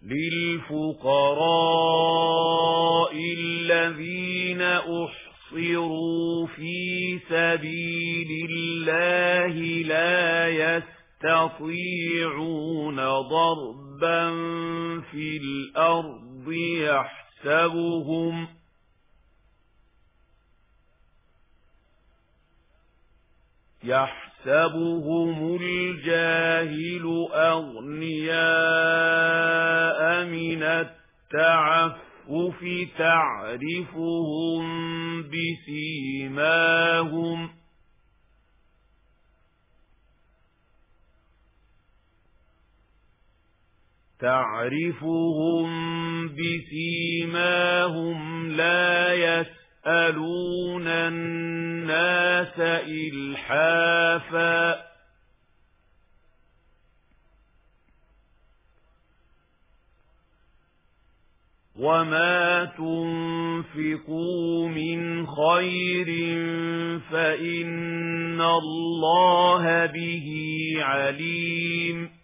للفقراء الذين أحصروا في سبيل الله لا يستطيعون ضربا في الأرض يحسبهم الجاهل أغنياء من التعفف تعرفهم بسيماهم لا يسألون الناس إلحافا وما تنفقوا من خير فإن الله به عليم